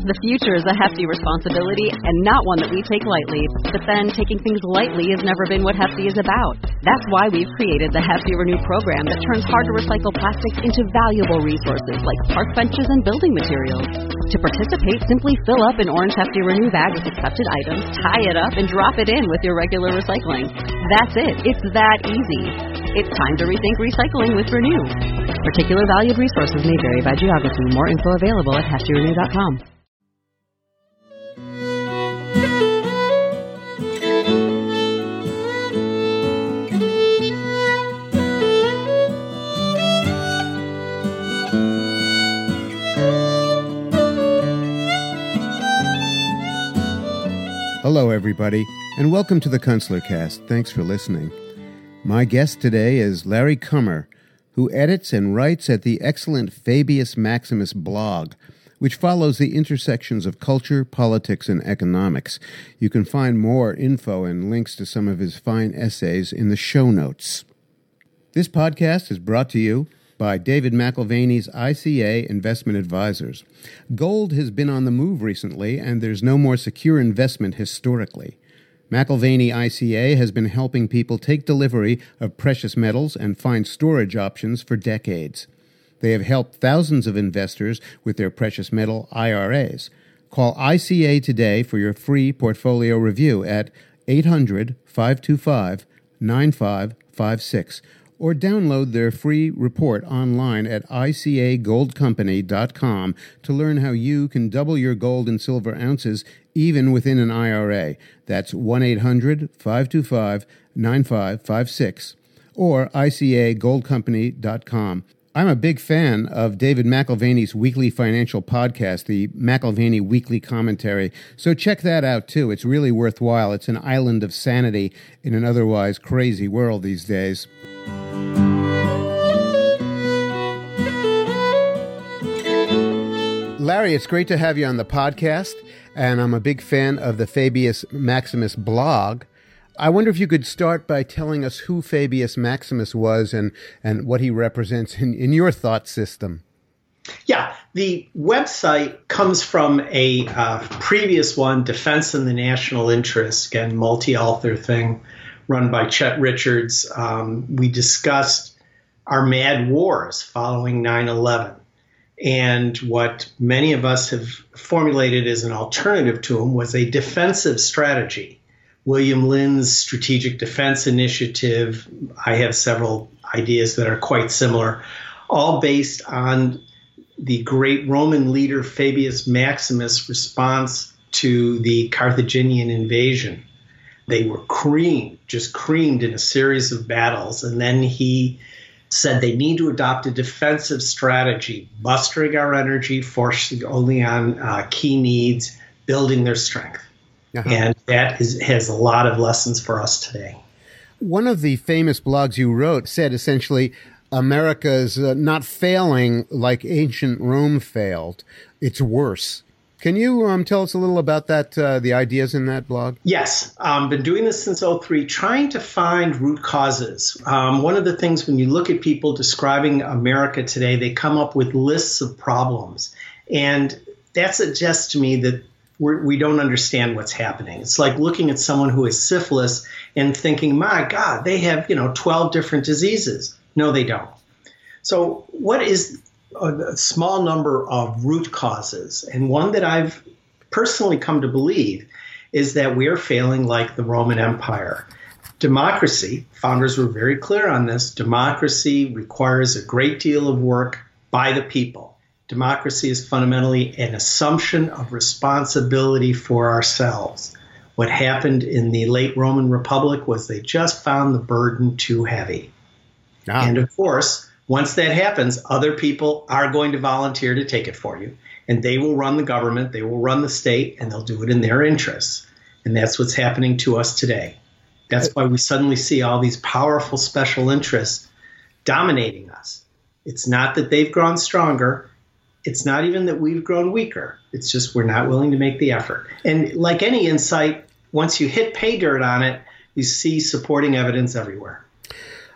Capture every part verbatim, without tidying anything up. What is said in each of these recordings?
The future is a hefty responsibility and not one that we take lightly. But then, taking things lightly has never been what Hefty is about. That's why we've created the Hefty Renew program that turns hard-to-recycle plastics into valuable resources like park benches and building materials. To participate, simply fill up an orange Hefty Renew bag with accepted items, tie it up, and drop it in with your regular recycling. That's it. It's that easy. It's time to rethink recycling with Renew. Particular valued resources may vary by geography. More info available at hefty renew dot com. Hello, everybody, and welcome to the Kunstler Cast. Thanks for listening. My guest today is Larry Kummer, who edits and writes at the excellent Fabius Maximus blog, which follows the intersections of culture, politics, and economics. You can find more info and links to some of his fine essays in the show notes. This podcast is brought to you by David McAlvaney's I C A Investment Advisors. Gold has been on the move recently, and there's no more secure investment historically. McAlvaney I C A has been helping people take delivery of precious metals and find storage options for decades. They have helped thousands of investors with their precious metal I R As. Call I C A today for your free portfolio review at eight hundred, five two five, nine five five six or download their free report online at I C A gold company dot com to learn how you can double your gold and silver ounces even within an I R A. That's one eight hundred, five two five, nine five five six or I C A gold company dot com. I'm a big fan of David McAlvaney's weekly financial podcast, the McAlvaney Weekly Commentary, so check that out too. It's really worthwhile. It's an island of sanity in an otherwise crazy world these days. Larry, it's great to have you on the podcast, and I'm a big fan of the Fabius Maximus blog. I wonder if you could start by telling us who Fabius Maximus was and, and what he represents in, in your thought system. Yeah, the website comes from a uh, previous one, Defense in the National Interest, again, multi-author thing run by Chet Richards. Um, we discussed our mad wars following nine eleven. And what many of us have formulated as an alternative to them was a defensive strategy. William Lynn's Strategic Defense Initiative, I have several ideas that are quite similar, all based on the great Roman leader Fabius Maximus' response to the Carthaginian invasion. They were creamed, just creamed in a series of battles, and then he said they need to adopt a defensive strategy, mustering our energy, forcing only on uh, key needs, building their strength. Uh-huh. And that is, has a lot of lessons for us today. One of the famous blogs you wrote said essentially America's uh, not failing like ancient Rome failed. It's worse. Can you um, tell us a little about that, uh, the ideas in that blog? Yes. I've um, been doing this since oh three, trying to find root causes. Um, one of the things when you look at people describing America today, they come up with lists of problems. And that suggests to me that we're, we don't understand what's happening. It's like looking at someone who has syphilis and thinking, my God, they have, you know, twelve different diseases. No, they don't. So what is a small number of root causes, and one that I've personally come to believe is that we are failing like the Roman Empire. Democracy, founders were very clear on this, democracy requires a great deal of work by the people. Democracy is fundamentally an assumption of responsibility for ourselves. What happened in the late Roman Republic was they just found the burden too heavy. Ah. And of course, once that happens, other people are going to volunteer to take it for you. And they will run the government, they will run the state, and they'll do it in their interests. And that's what's happening to us today. That's why we suddenly see all these powerful special interests dominating us. It's not that they've grown stronger. It's not even that we've grown weaker. It's just we're not willing to make the effort. And like any insight, once you hit pay dirt on it, you see supporting evidence everywhere.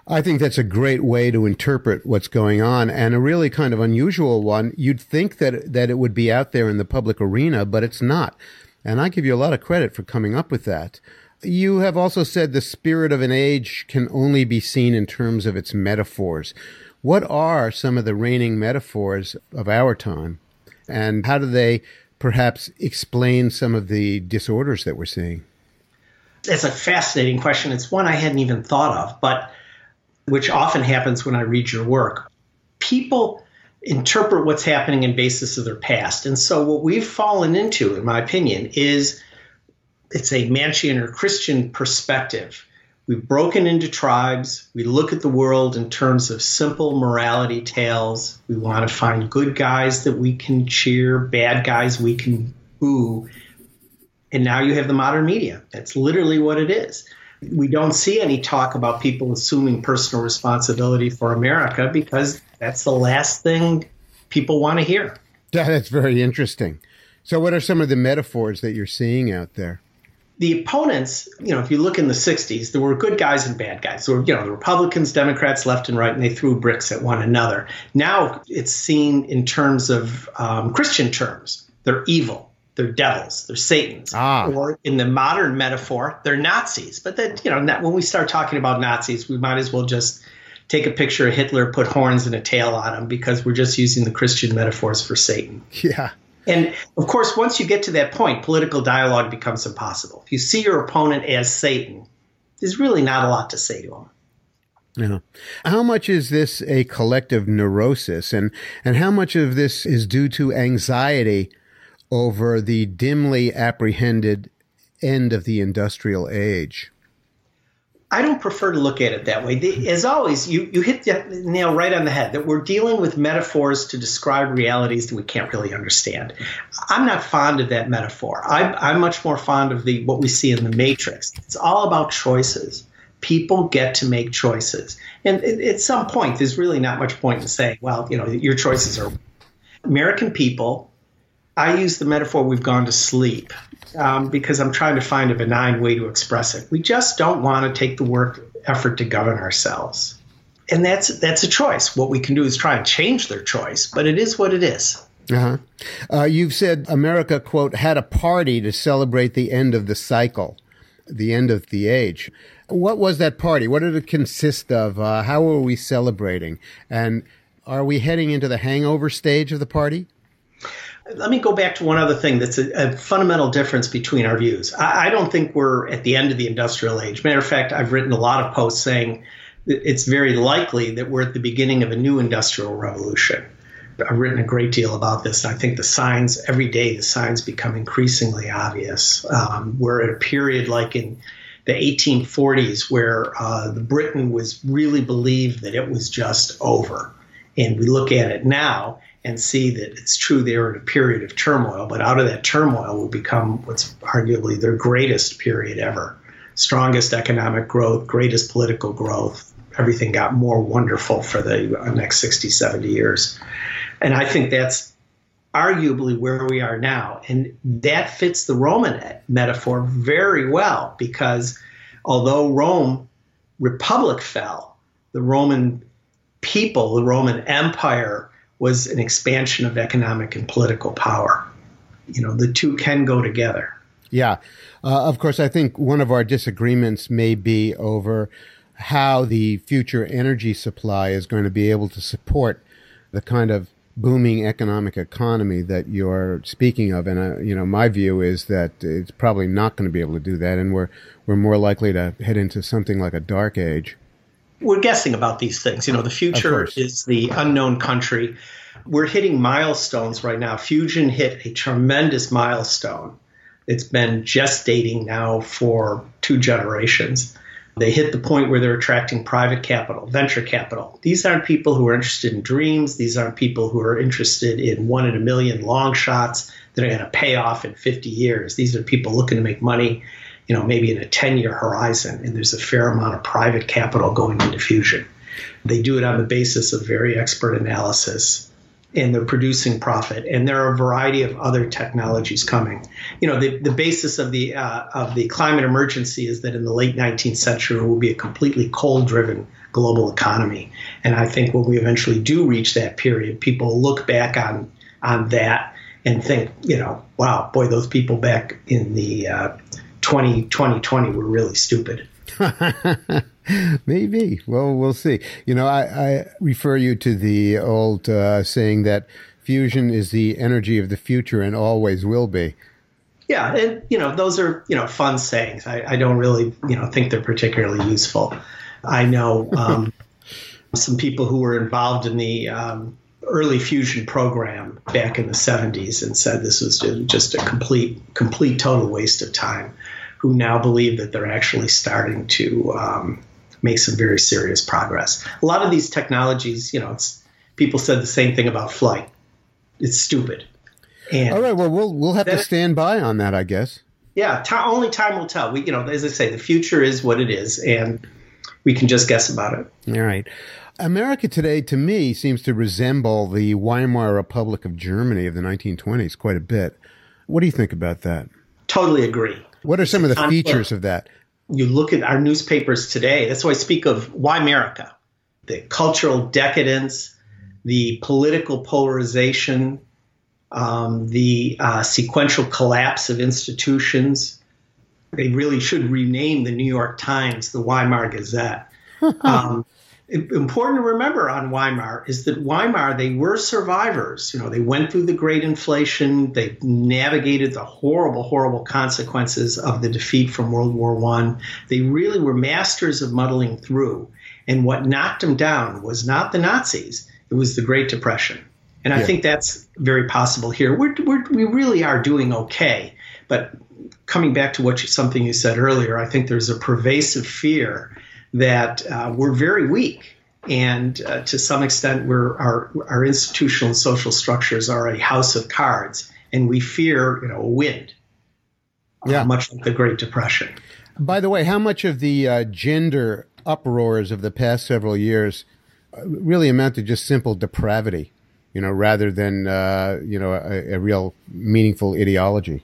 I think that's a great way to interpret what's going on, and a really kind of unusual one. You'd think that that it would be out there in the public arena, but it's not. And I give you a lot of credit for coming up with that. You have also said the spirit of an age can only be seen in terms of its metaphors. What are some of the reigning metaphors of our time, and how do they perhaps explain some of the disorders that we're seeing? It's a fascinating question. It's one I hadn't even thought of, but which often happens when I read your work. People interpret what's happening in basis of their past. And so what we've fallen into, in my opinion, is it's a Manchian or Christian perspective. We've broken into tribes. We look at the world in terms of simple morality tales. We want to find good guys that we can cheer, bad guys we can boo. And now you have the modern media. That's literally what it is. We don't see any talk about people assuming personal responsibility for America because that's the last thing people want to hear. That's very interesting. So what are some of the metaphors that you're seeing out there? The opponents, you know, if you look in the sixties, there were good guys and bad guys. There were, you know, the Republicans, Democrats, left and right, and they threw bricks at one another. Now it's seen in terms of um, Christian terms. They're evil. They're devils. They're Satans. Ah. Or in the modern metaphor, they're Nazis. But that, you know, when we start talking about Nazis, we might as well just take a picture of Hitler, put horns and a tail on him, because we're just using the Christian metaphors for Satan. Yeah. And of course, once you get to that point, political dialogue becomes impossible. If you see your opponent as Satan, there's really not a lot to say to him. Yeah. How much is this a collective neurosis, and, and how much of this is due to anxiety over the dimly apprehended end of the industrial age? I don't prefer to look at it that way. The, as always, you, you hit the nail right on the head, that we're dealing with metaphors to describe realities that we can't really understand. I'm not fond of that metaphor. I'm, I'm much more fond of the what we see in the Matrix. It's all about choices. People get to make choices. And at some point, there's really not much point in saying, well, you know, your choices are. American people, I use the metaphor we've gone to sleep um, because I'm trying to find a benign way to express it. We just don't want to take the work effort to govern ourselves. And that's that's a choice. What we can do is try and change their choice, but it is what it is. Uh-huh. Uh, you've said America, quote, had a party to celebrate the end of the cycle, the end of the age. What was that party? What did it consist of? Uh, how were we celebrating? And are we heading into the hangover stage of the party? Let me go back to one other thing that's a, a fundamental difference between our views. I, I don't think we're at the end of the industrial age. Matter of fact, I've written a lot of posts saying that it's very likely that we're at the beginning of a new industrial revolution. I've written a great deal about this, and I think the signs, every day, the signs become increasingly obvious. Um, we're at a period like in the eighteen forties where uh, Britain was really believed that it was just over. And we look at it now and see that it's true they're in a period of turmoil, but out of that turmoil will become what's arguably their greatest period ever. Strongest economic growth, greatest political growth. Everything got more wonderful for the next sixty, seventy years. And I think that's arguably where we are now. And that fits the Roman metaphor very well, because although Rome Republic fell, the Roman people, the Roman Empire, was an expansion of economic and political power. You know, the two can go together. Yeah. Uh, of course, I think one of our disagreements may be over how the future energy supply is going to be able to support the kind of booming economic economy that you're speaking of. And, uh, you know, my view is that it's probably not going to be able to do that. And we're, we're more likely to head into something like a dark age. We're guessing about these things. You know, the future is the unknown country. We're hitting milestones right now. Fusion hit a tremendous milestone. It's been gestating now for two generations. They hit the point where they're attracting private capital, venture capital. These aren't people who are interested in dreams. These aren't people who are interested in one in a million long shots that are going to pay off in fifty years. These are people looking to make money, you know, maybe in a ten-year horizon, and there's a fair amount of private capital going into Fusion. They do it on the basis of very expert analysis. and they're producing profit. And there are a variety of other technologies coming. You know, the, the basis of the uh, of the climate emergency is that in the late nineteenth century will be a completely coal-driven global economy. And I think when we eventually do reach that period, people look back on on that and think, you know, wow, boy, those people back in the uh, twenty twenty were really stupid. Maybe. Well, we'll see. You know, I, I refer you to the old uh, saying that fusion is the energy of the future and always will be. Yeah. And, you know, those are, you know, fun sayings. I, I don't really, you know, think they're particularly useful. I know um, some people who were involved in the um, early fusion program back in the seventies and said this was just a complete, complete total waste of time, who now believe that they're actually starting to um, make some very serious progress. A lot of these technologies, you know, it's, people said the same thing about flight. It's stupid. And all right, well, we'll we'll have to stand by on that, I guess. Yeah, t- only time will tell. We, you know, as I say, the future is what it is, and we can just guess about it. All right. America today, to me, seems to resemble the Weimar Republic of Germany of the nineteen twenties quite a bit. What do you think about that? Totally agree. What are some of the features of that? You look at our newspapers today. That's why I speak of why America. The cultural decadence, the political polarization, um, the uh, sequential collapse of institutions. They really should rename the New York Times the Weimar Gazette. um, important to remember on Weimar is that Weimar, they were survivors. You know, they went through the great inflation. They navigated the horrible, horrible consequences of the defeat from World War One. They really were masters of muddling through. And what knocked them down was not the Nazis. It was the Great Depression. And I yeah. think that's very possible here. We're, we're, we really are doing okay. But coming back to what you, something you said earlier, I think there's a pervasive fear that uh, we're very weak, and uh, to some extent, we're our our institutional and social structures are a house of cards, and we fear, you know, a wind, yeah. uh, much like the Great Depression. By the way, how much of the uh, gender uproars of the past several years really amount to just simple depravity, you know, rather than uh, you know a, a real meaningful ideology?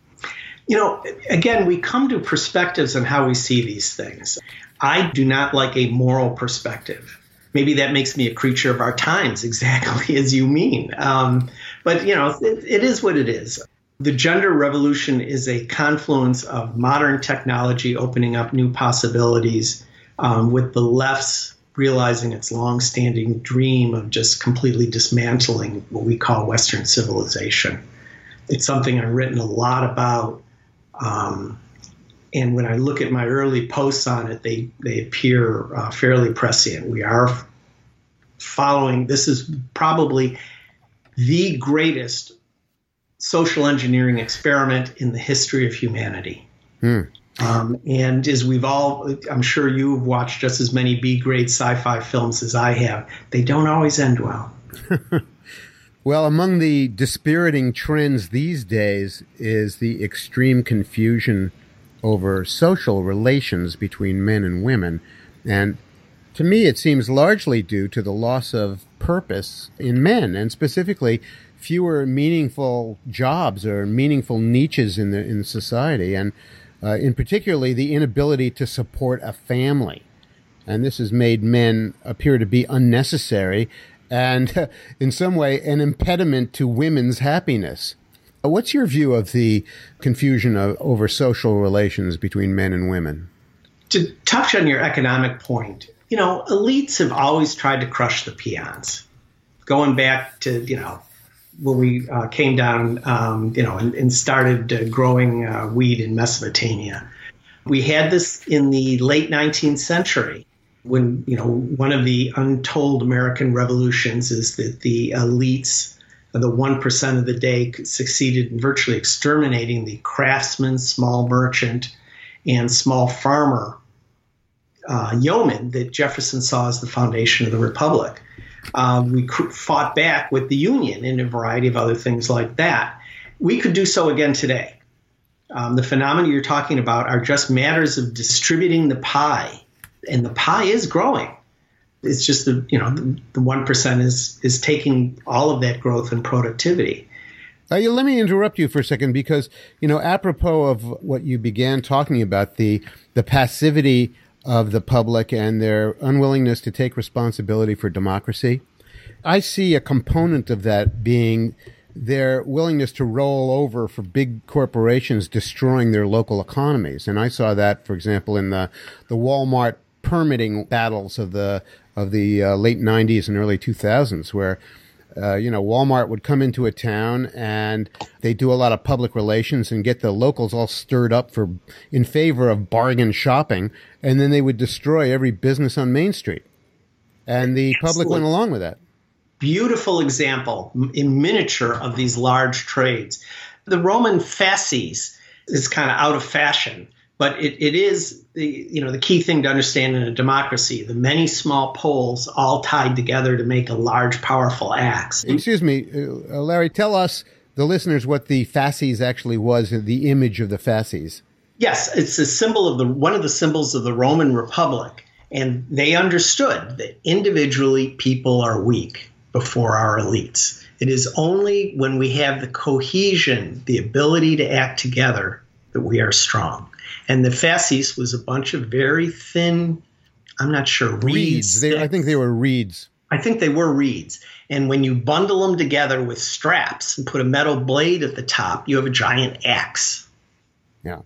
You know, again, we come to perspectives on how we see these things. I do not like a moral perspective. Maybe that makes me a creature of our times, exactly as you mean. Um, but, you know, it, it is what it is. The gender revolution is a confluence of modern technology opening up new possibilities, um, with the left's realizing its longstanding dream of just completely dismantling what we call Western civilization. It's something I've written a lot about. Um, and when I look at my early posts on it, they, they appear uh, fairly prescient. We are following, this is probably the greatest social engineering experiment in the history of humanity. Hmm. Um, and as we've all, I'm sure you've watched just as many B-grade sci-fi films as I have, they don't always end well. Well, among the dispiriting trends these days is the extreme confusion over social relations between men and women. And to me, it seems largely due to the loss of purpose in men, and specifically fewer meaningful jobs or meaningful niches in the in society, and uh, in particularly the inability to support a family. And this has made men appear to be unnecessary and uh, in some way an impediment to women's happiness. What's your view of the confusion of, over social relations between men and women? To touch on your economic point, you know, elites have always tried to crush the peons. Going back to, you know, when we uh, came down, um, you know, and, and started uh, growing uh, wheat in Mesopotamia. We had this in the late nineteenth century when, you know, one of the untold American revolutions is that the elites, the one percent of the day, succeeded in virtually exterminating the craftsman, small merchant, and small farmer uh, yeoman that Jefferson saw as the foundation of the Republic. Uh, we fought back with the Union and a variety of other things like that. We could do so again today. Um, the phenomena you're talking about are just matters of distributing the pie, and the pie is growing. It's just the, you know, the, the one percent is, is taking all of that growth and productivity. Uh, yeah, let me interrupt you for a second because, you know, apropos of what you began talking about, the the passivity of the public and their unwillingness to take responsibility for democracy, I see a component of that being their willingness to roll over for big corporations destroying their local economies. And I saw that, for example, in the, the Walmart permitting battles of the of the uh, late nineties and early two thousands, where Uh, you know, Walmart would come into a town and they do a lot of public relations and get the locals all stirred up for in favor of bargain shopping, and then they would destroy every business on Main Street. And the Absolutely. Public went along with that. Beautiful example in miniature of these large trades. The Roman fasces is kind of out of fashion, but it, it is the, you know, the key thing to understand in a democracy, the many small poles all tied together to make a large, powerful axe. Excuse me, uh, Larry, tell us, the listeners, what the fasces actually was, the image of the fasces. Yes, it's a symbol of the one of the symbols of the Roman Republic. And they understood that individually people are weak before our elites. It is only when we have the cohesion, the ability to act together, that we are strong. And the fasces was a bunch of very thin, I'm not sure, reeds. Reeds. They, I think they were reeds. I think they were reeds. And when you bundle them together with straps and put a metal blade at the top, you have a giant axe. Yeah.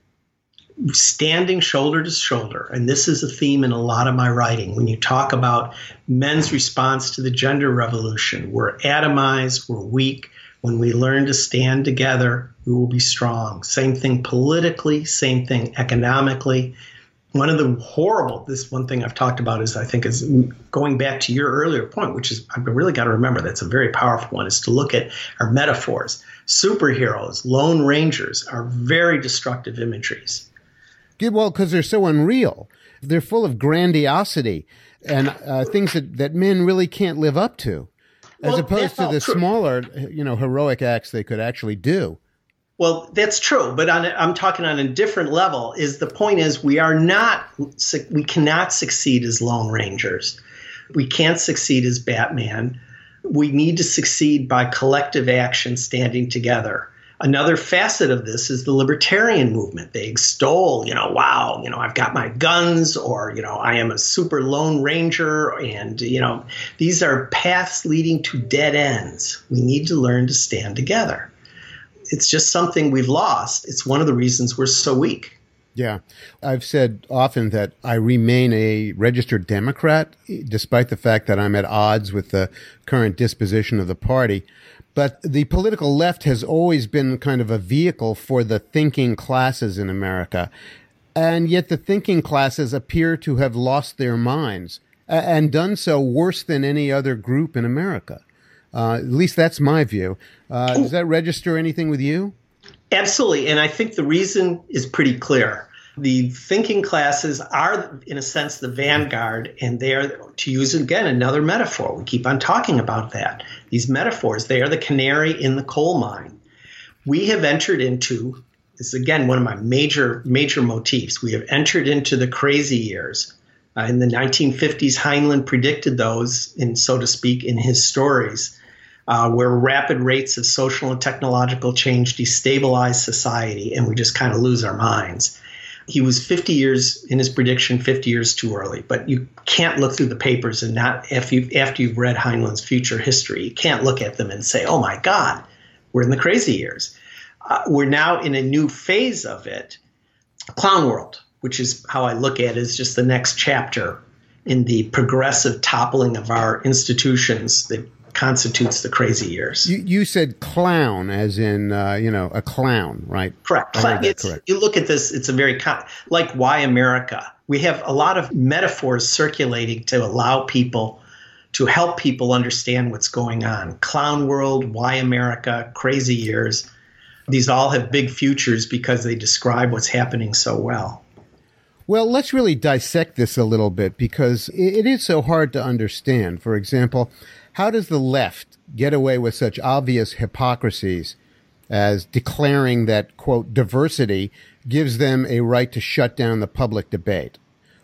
Standing shoulder to shoulder. And this is a theme in a lot of my writing. When you talk about men's response to the gender revolution, we're atomized, we're weak. When we learn to stand together, we will be strong. Same thing politically, same thing economically. One of the horrible, this one thing I've talked about is, I think, is going back to your earlier point, which is, I've really got to remember, that's a very powerful one, is to look at our metaphors. Superheroes, Lone Rangers are very destructive imageries. Well, because they're so unreal. They're full of grandiosity and uh, things that, that men really can't live up to. As well, opposed to the true. smaller, you know, heroic acts they could actually do. Well, that's true, but on a, I'm talking on a different level. Is the point is we are not, we cannot succeed as Lone Rangers. We can't succeed as Batman. We need to succeed by collective action, standing together. Another facet of this is the libertarian movement. They extol, you know, wow, you know, I've got my guns, or, you know, I am a super Lone Ranger. And, you know, these are paths leading to dead ends. We need to learn to stand together. It's just something we've lost. It's one of the reasons we're so weak. Yeah. I've said often that I remain a registered Democrat, despite the fact that I'm at odds with the current disposition of the party. But the political left has always been kind of a vehicle for the thinking classes in America. And yet the thinking classes appear to have lost their minds and done so worse than any other group in America. Uh, at least that's my view. Uh, does that register anything with you? Absolutely. And I think the reason is pretty clear. The thinking classes are, in a sense, the vanguard, and they are, to use again another metaphor, we keep on talking about that. These metaphors, they are the canary in the coal mine. We have entered into, this is again one of my major, major motifs, we have entered into the crazy years. Uh, in the nineteen fifties, Heinlein predicted those, in, so to speak, in his stories, uh, where rapid rates of social and technological change destabilize society, and we just kind of lose our minds. He was fifty years in his prediction, fifty years too early. But you can't look through the papers and not, after you've, after you've read Heinlein's future history, you can't look at them and say, oh my God, we're in the crazy years. Uh, we're now in a new phase of it, Clown World, which is how I look at it as just the next chapter in the progressive toppling of our institutions that constitutes the crazy years. You, you said clown as in, uh, you know, a clown, right? Correct. It's, correct. You look at this, it's a very, con- like Why America? We have a lot of metaphors circulating to allow people, to help people understand what's going on. Clown World, Why America, Crazy Years. These all have big futures because they describe what's happening so well. Well, let's really dissect this a little bit because it is so hard to understand. For example, how does the left get away with such obvious hypocrisies as declaring that, quote, diversity gives them a right to shut down the public debate?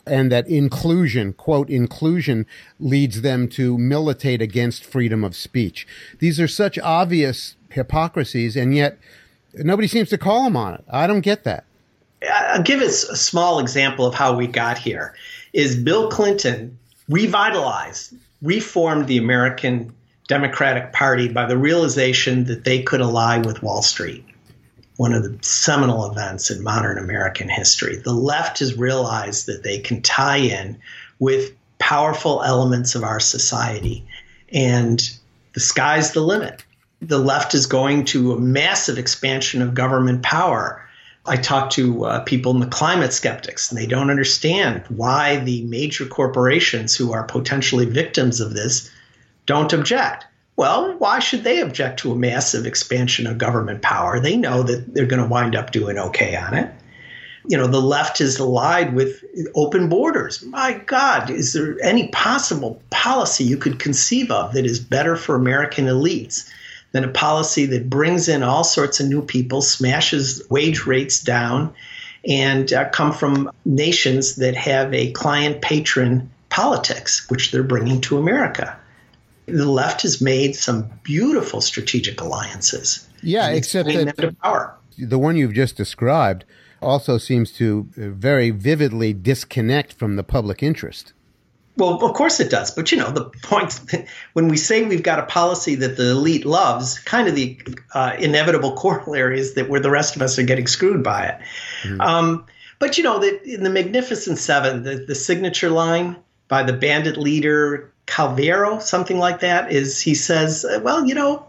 and that inclusion, quote, inclusion leads them to militate against freedom of speech. These are such obvious hypocrisies, and yet nobody seems to call them on it. I don't get that. I'll give us a small example of how we got here. Is Bill Clinton revitalized, reformed the American Democratic Party by the realization that they could ally with Wall Street, one of the seminal events in modern American history. The left has realized that they can tie in with powerful elements of our society, and the sky's the limit. The left is going to a massive expansion of government power. I talk to uh, people in the climate skeptics, and they don't understand why the major corporations who are potentially victims of this don't object. Well, why should they object to a massive expansion of government power? They know that they're going to wind up doing okay on it. You know, the left is allied with open borders. My God, is there any possible policy you could conceive of that is better for American elites than a policy that brings in all sorts of new people, smashes wage rates down, and uh, come from nations that have a client-patron politics, which they're bringing to America? The left has made some beautiful strategic alliances. Yeah, except that them to power. The one you've just described also seems to very vividly disconnect from the public interest. Well, of course it does. But, you know, the point, when we say we've got a policy that the elite loves, kind of the uh, inevitable corollary is that where the rest of us are getting screwed by it. Mm-hmm. Um, but, you know, the, in the Magnificent Seven, the, the signature line by the bandit leader Calvero, something like that, is he says, well, you know,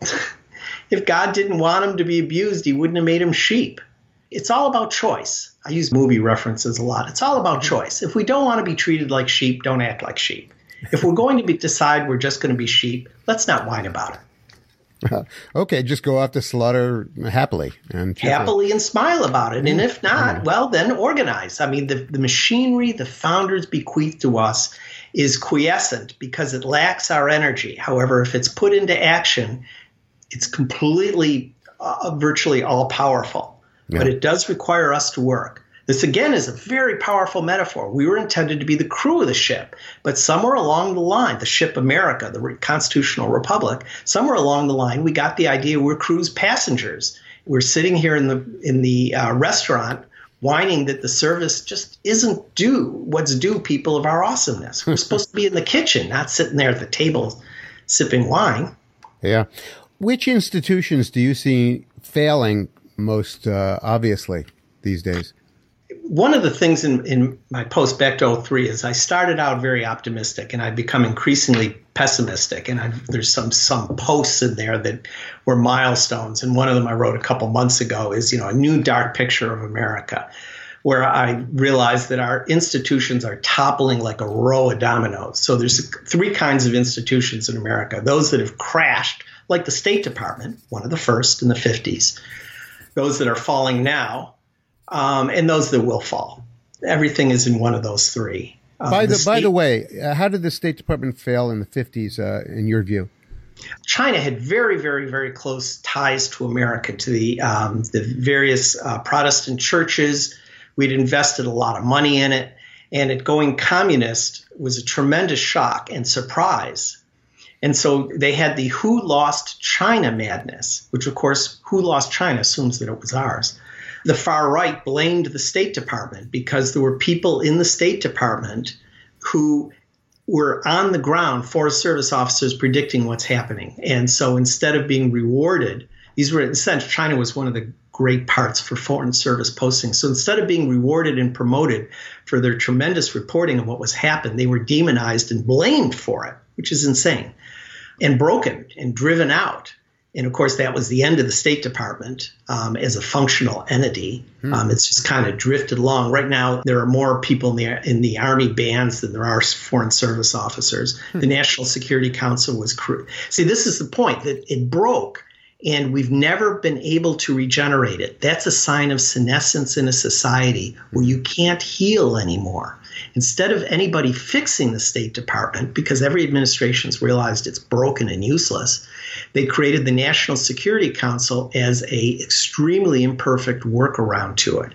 if God didn't want him to be abused, he wouldn't have made him sheep. It's all about choice. I use movie references a lot. It's all about choice. If we don't want to be treated like sheep, don't act like sheep. If we're going to be, decide we're just going to be sheep, let's not whine about it. Uh, okay, just go off to slaughter happily. and Happily and smile about it. And if not, well, then organize. I mean, the, the machinery the founders bequeathed to us is quiescent because it lacks our energy. However, if it's put into action, it's completely, uh, virtually all-powerful. Yeah. But it does require us to work. This, again, is a very powerful metaphor. We were intended to be the crew of the ship, but somewhere along the line, the ship America, the constitutional republic, somewhere along the line, we got the idea we're crew's passengers. We're sitting here in the in the uh, restaurant whining that the service just isn't due what's due people of our awesomeness. We're supposed to be in the kitchen, not sitting there at the table sipping wine. Yeah. Which institutions do you see failing most uh, obviously these days? One of the things in, in my post back to oh three is I started out very optimistic and I've become increasingly pessimistic. And I've, there's some some posts in there that were milestones. And one of them I wrote a couple months ago is, you know, a new dark picture of America, where I realized that our institutions are toppling like a row of dominoes. So there's three kinds of institutions in America: those that have crashed, like the State Department, one of the first in the fifties, those that are falling now, um, and those that will fall. Everything is in one of those three. Um, by the, the state, by the way, uh, how did the State Department fail in the fifties, uh, in your view? China had very, very, very close ties to America, to the um, the various uh, Protestant churches. We'd invested a lot of money in it, and it going communist was a tremendous shock and surprise. And so they had the who lost China madness, which, of course, who lost China assumes that it was ours. The far right blamed the State Department because there were people in the State Department who were on the ground, Forest Service officers predicting what's happening. And so instead of being rewarded, these were, in a sense, China was one of the great parts for foreign service postings. So instead of being rewarded and promoted for their tremendous reporting of what was happened, they were demonized and blamed for it, which is insane, and broken and driven out. And of course, that was the end of the State Department um, as a functional entity. Hmm. Um, it's just kind of drifted along. Right now, there are more people in the in the Army bands than there are foreign service officers. Hmm. The National Security Council was cr- see. This is the point, that it broke, and we've never been able to regenerate it. That's a sign of senescence in a society where you can't heal anymore. Instead of anybody fixing the State Department, because every administration's realized it's broken and useless, they created the National Security Council as a extremely imperfect workaround to it.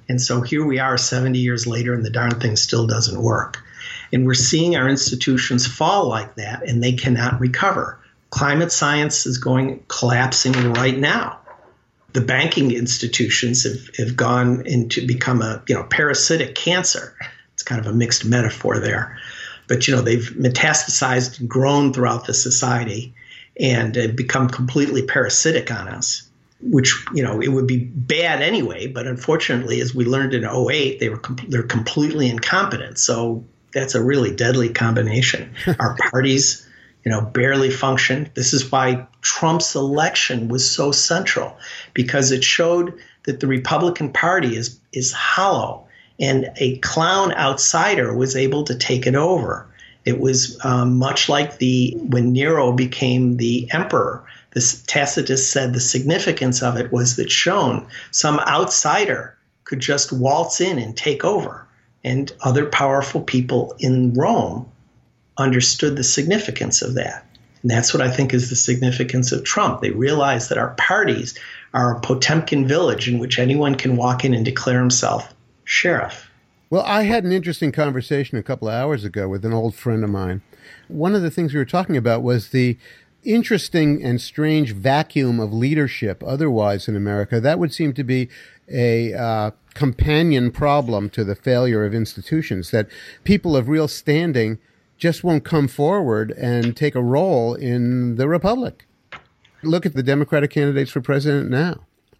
And so here we are seventy years later, and the darn thing still doesn't work. And we're seeing our institutions fall like that, and they cannot recover. Climate science is going collapsing right now. The banking institutions have, have gone into become a you know parasitic cancer. It's kind of a mixed metaphor there. But, you know, they've metastasized and grown throughout the society and have become completely parasitic on us, which, you know, it would be bad anyway. But unfortunately, as we learned in oh eight, they were com- they're completely incompetent. So that's a really deadly combination. Our parties, you know, barely function. This is why Trump's election was so central, because it showed that the Republican Party is is hollow. And a clown outsider was able to take it over. It was um, much like the when Nero became the emperor. This Tacitus said the significance of it was that shown some outsider could just waltz in and take over. And other powerful people in Rome understood the significance of that. And that's what I think is the significance of Trump. They realize that our parties are a Potemkin village in which anyone can walk in and declare himself sheriff. Well, I had an interesting conversation a couple of hours ago with an old friend of mine. One of the things we were talking about was the interesting and strange vacuum of leadership otherwise in America. That would seem to be a uh, companion problem to the failure of institutions, that people of real standing just won't come forward and take a role in the republic. Look at the Democratic candidates for president now.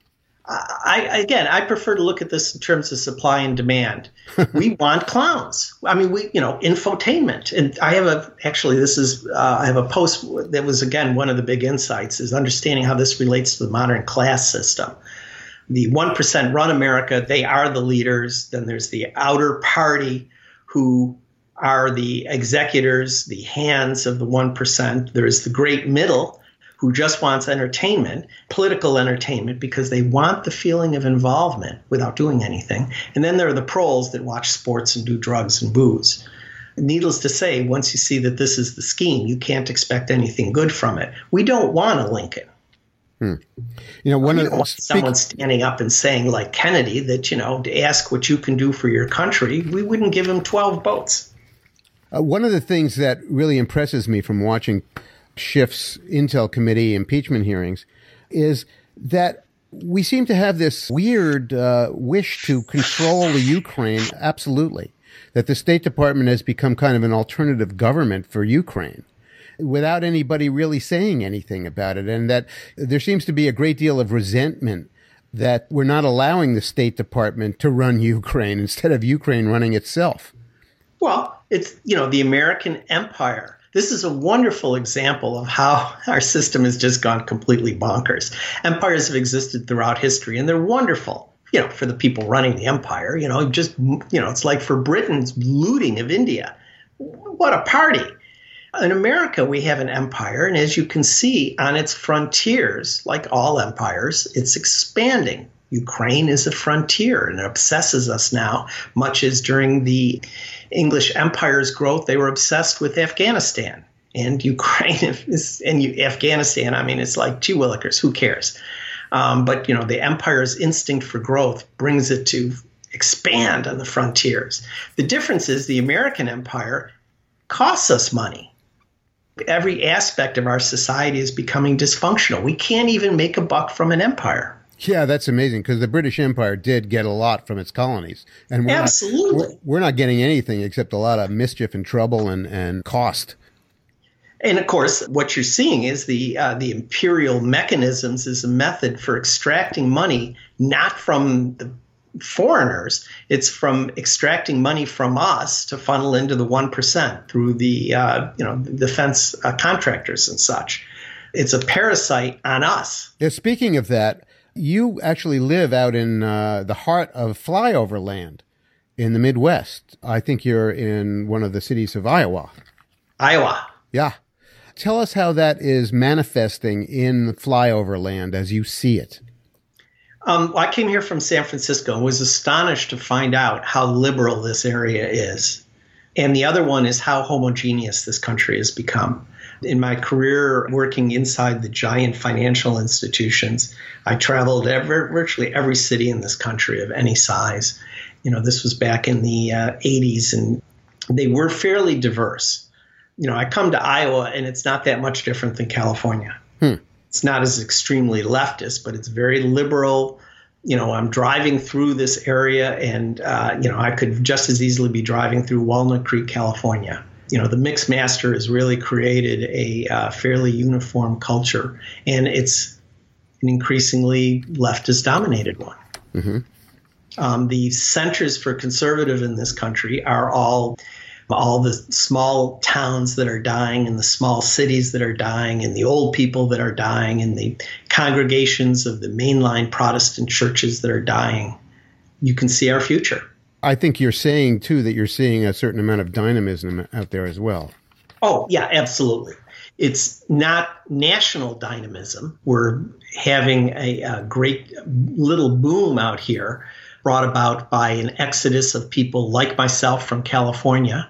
I, again, I prefer to look at this in terms of supply and demand. We want clowns. I mean, we, you know, infotainment. And I have a, actually, this is, uh, I have a post that was, again, one of the big insights is understanding how this relates to the modern class system. The one percent run America. They are the leaders. Then there's the outer party who are the executors, the hands of the one percent. There's the great middle, who just wants entertainment, political entertainment, because they want the feeling of involvement without doing anything. And then there are the proles that watch sports and do drugs and booze. Needless to say, once you see that this is the scheme, you can't expect anything good from it. We don't want a Lincoln. Hmm. You know, one we of don't want someone standing up and saying, like Kennedy, that, you know, to ask what you can do for your country, we wouldn't give him twelve votes. Uh, one of the things that really impresses me from watching Schiff's Intel Committee impeachment hearings is that we seem to have this weird uh, wish to control the Ukraine, absolutely, that the State Department has become kind of an alternative government for Ukraine without anybody really saying anything about it, and that there seems to be a great deal of resentment that we're not allowing the State Department to run Ukraine instead of Ukraine running itself. Well, it's, you know, the American empire. This is a wonderful example of how our system has just gone completely bonkers. Empires have existed throughout history, and they're wonderful, you know, for the people running the empire. You know, just, you know, it's like for Britain's looting of India. What a party. In America, we have an empire, and as you can see on its frontiers, like all empires, it's expanding. Ukraine is a frontier, and it obsesses us now, much as during the English Empire's growth, they were obsessed with Afghanistan. And Ukraine is, and you, Afghanistan, I mean, it's like, gee willikers, who cares? Um, but, you know, the empire's instinct for growth brings it to expand on the frontiers. The difference is the American empire costs us money. Every aspect of our society is becoming dysfunctional. We can't even make a buck from an empire. Yeah, that's amazing, because the British Empire did get a lot from its colonies. And we're Absolutely. Not, we're, we're not getting anything except a lot of mischief and trouble and, and cost. And of course, what you're seeing is the uh, the imperial mechanisms is a method for extracting money, not from the foreigners. It's from extracting money from us to funnel into the one percent through the uh, you know defense uh, contractors and such. It's a parasite on us. Yeah, speaking of that, you actually live out in uh, the heart of flyover land in the Midwest. I think you're in one of the cities of Iowa. Iowa. Yeah. Tell us how that is manifesting in flyover land as you see it. Um, I came here from San Francisco and was astonished to find out how liberal this area is. And the other one is how homogeneous this country has become. In my career working inside the giant financial institutions, I traveled every, virtually every city in this country of any size. You know, this was back in the uh, eighties, and they were fairly diverse. You know, I come to Iowa, and it's not that much different than California. Hmm. It's not as extremely leftist, but it's very liberal. You know, I'm driving through this area, and, uh, you know, I could just as easily be driving through Walnut Creek, California. You know, the mixed master has really created a uh, fairly uniform culture, and it's an increasingly leftist-dominated one. Mm-hmm. Um, the centers for conservative in this country are all all the small towns that are dying and the small cities that are dying and the old people that are dying and the congregations of the mainline Protestant churches that are dying. You can see our future. I think you're saying, too, that you're seeing a certain amount of dynamism out there as well. Oh, yeah, absolutely. It's not national dynamism. We're having a, a great little boom out here brought about by an exodus of people like myself from California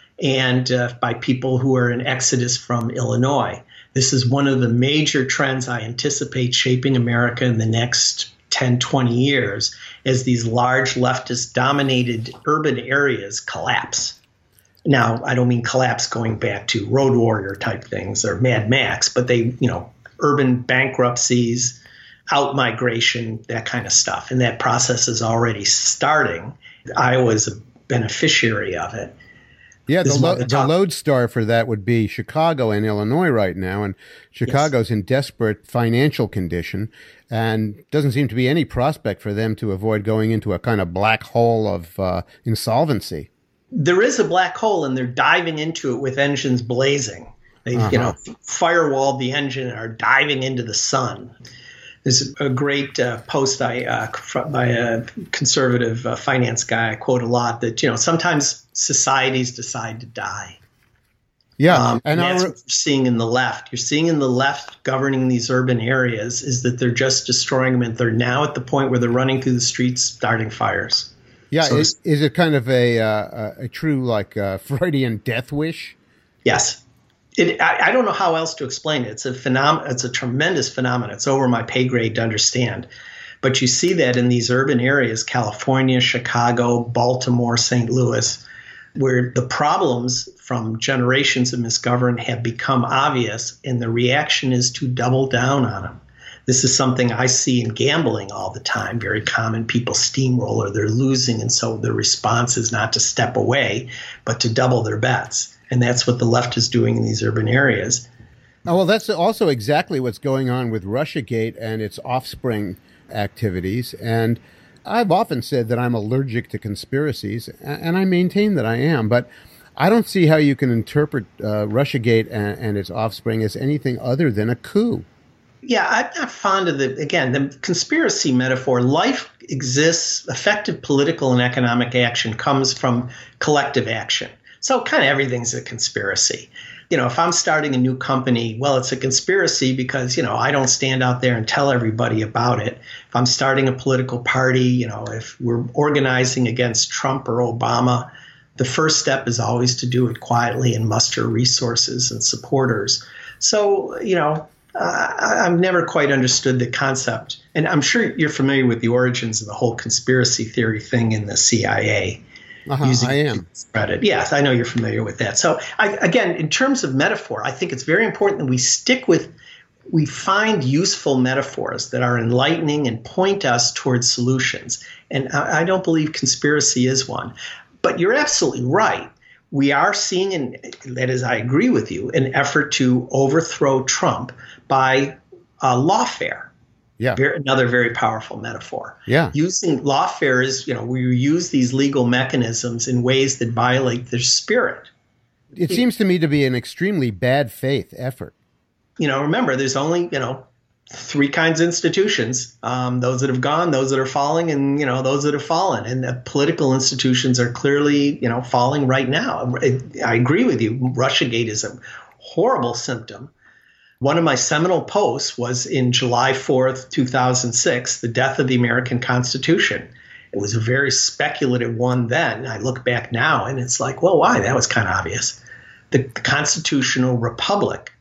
and uh, by people who are in exodus from Illinois. This is one of the major trends I anticipate shaping America in the next ten, twenty years as these large leftist-dominated urban areas collapse. Now, I don't mean collapse going back to Road Warrior type things or Mad Max, but they, you know, urban bankruptcies, out-migration, that kind of stuff. And that process is already starting. Iowa is a beneficiary of it. Yeah, the, lo- the lodestar for that would be Chicago and Illinois right now. And Chicago's yes. in desperate financial condition, and doesn't seem to be any prospect for them to avoid going into a kind of black hole of uh, insolvency. There is a black hole, and they're diving into it with engines blazing. They've, uh-huh. you know, firewalled the engine and are diving into the sun. There's a great uh, post I, uh, by a conservative uh, finance guy I quote a lot that, you know, sometimes societies decide to die. Yeah. Um, and, and that's our, what you're seeing in the left. You're seeing in the left governing these urban areas is that they're just destroying them. And they're now at the point where they're running through the streets, starting fires. Yeah. So is, is it kind of a, uh, a true like uh, Freudian death wish? Yes. It, I, I don't know how else to explain it. It's a phenom- It's a tremendous phenomenon. It's over my pay grade to understand. But you see that in these urban areas, California, Chicago, Baltimore, Saint Louis, where the problems from generations of misgovern have become obvious, and the reaction is to double down on them. This is something I see in gambling all the time, very common. People steamroller, they're losing, and so the response is not to step away, but to double their bets. And that's what the left is doing in these urban areas. Oh, well, that's also exactly what's going on with Russiagate and its offspring activities. And I've often said that I'm allergic to conspiracies, and I maintain that I am. But I don't see how you can interpret uh, Russiagate and, and its offspring as anything other than a coup. Yeah, I'm not fond of the, again, the conspiracy metaphor. Life exists, effective political and economic action comes from collective action. So kind of everything's a conspiracy. You know, if I'm starting a new company, well, it's a conspiracy because, you know, I don't stand out there and tell everybody about it. If I'm starting a political party, you know, if we're organizing against Trump or Obama, the first step is always to do it quietly and muster resources and supporters. So, you know, uh, I've never quite understood the concept. And I'm sure you're familiar with the origins of the whole conspiracy theory thing in the C I A. Uh-huh, I am. Credit. Yes, I know you're familiar with that. So, I, again, in terms of metaphor, I think it's very important that we stick with, we find useful metaphors that are enlightening and point us towards solutions. And I, I don't believe conspiracy is one. But you're absolutely right. We are seeing, and that is, I agree with you, an effort to overthrow Trump by uh, lawfare. Yeah. Very, another very powerful metaphor. Yeah. Using lawfare is, you know, we use these legal mechanisms in ways that violate their spirit. It, it seems to me to be an extremely bad faith effort. You know, remember, there's only, you know, three kinds of institutions, um, those that have gone, those that are falling, and, you know, those that have fallen. And the political institutions are clearly, you know, falling right now. I, I agree with you. Russiagate is a horrible symptom. One of my seminal posts was in July fourth, two thousand six, the death of the American Constitution. It was a very speculative one then. I look back now and it's like, well, why? That was kind of obvious. The, the constitutional republic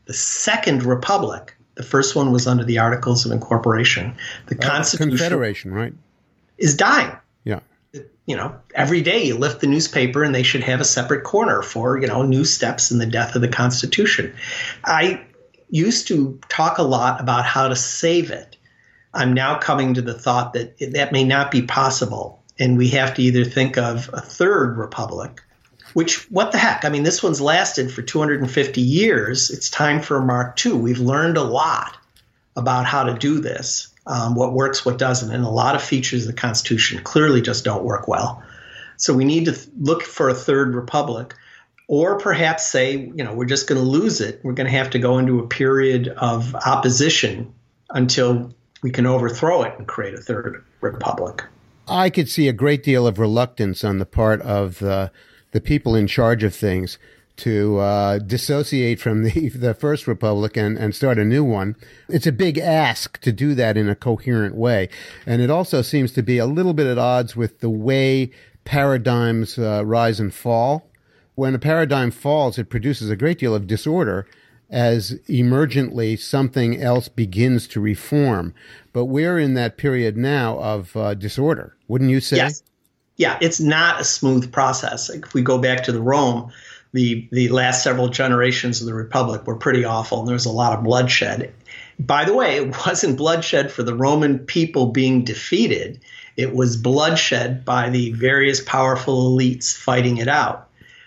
The second republic, the first one was under the Articles of Incorporation. The uh, Constitution Confederation, right? Is dying. Yeah. You know, every day you lift the newspaper and they should have a separate corner for, you know, new steps in the death of the Constitution. I used to talk a lot about how to save it. I'm now coming to the thought that that may not be possible. And we have to either think of a third republic, which, what the heck? I mean, this one's lasted for two hundred fifty years. It's time for a Mark two. We've learned a lot about how to do this, um, what works, what doesn't. And a lot of features of the Constitution clearly just don't work well. So we need to th- look for a third republic, or perhaps say, you know, we're just going to lose it. We're going to have to go into a period of opposition until we can overthrow it and create a third republic. I could see a great deal of reluctance on the part of the, the people in charge of things to uh, dissociate from the, the first republic and, and start a new one. It's a big ask to do that in a coherent way. And it also seems to be a little bit at odds with the way paradigms uh, rise and fall. When a paradigm falls, it produces a great deal of disorder as emergently something else begins to reform. But we're in that period now of uh, disorder, wouldn't you say? Yes. Yeah, it's not a smooth process. Like if we go back to the Rome, the, the last several generations of the Republic were pretty awful, and there was a lot of bloodshed. By the way, it wasn't bloodshed for the Roman people being defeated. It was bloodshed by the various powerful elites fighting it out,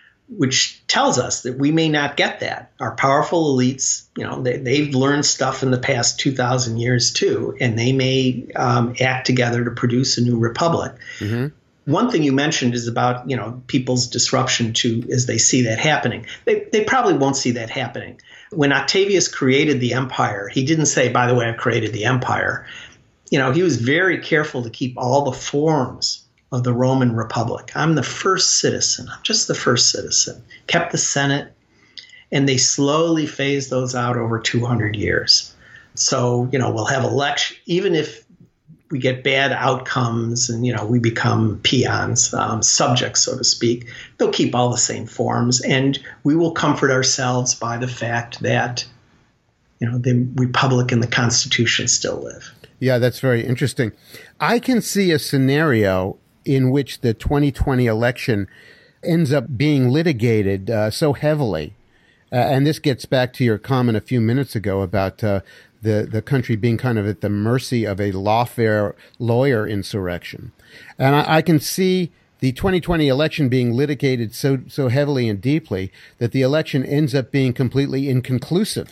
which tells us that we may not get that. Our powerful elites, you know, they, they've learned stuff in the past two thousand years too, and they may um, act together to produce a new republic. Mm-hmm. One thing you mentioned is about, you know, people's disruption to as they see that happening. They, they probably won't see that happening. When Octavius created the empire, he didn't say, by the way, I created the empire. You know, he was very careful to keep all the forms of the Roman Republic. I'm the first citizen. I'm just the first citizen. Kept the Senate, and they slowly phased those out over two hundred years. So, you know, we'll have election, even if we get bad outcomes and, you know, we become peons, um, subjects, so to speak, they'll keep all the same forms. And we will comfort ourselves by the fact that, you know, the Republic and the Constitution still live. Yeah, that's very interesting. I can see a scenario in which the twenty twenty election ends up being litigated uh, so heavily. Uh, and this gets back to your comment a few minutes ago about uh, the, the country being kind of at the mercy of a lawfare lawyer insurrection. And I, I can see the twenty twenty election being litigated so, so heavily and deeply that the election ends up being completely inconclusive,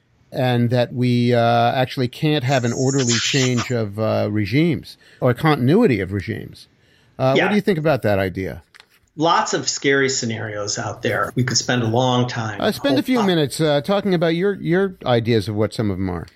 and that we uh, actually can't have an orderly change of uh, regimes or continuity of regimes. Uh, yeah. What do you think about that idea? Lots of scary scenarios out there. We could spend a long time. Uh, spend a few minutes uh, talking about your, your ideas of what some of them are.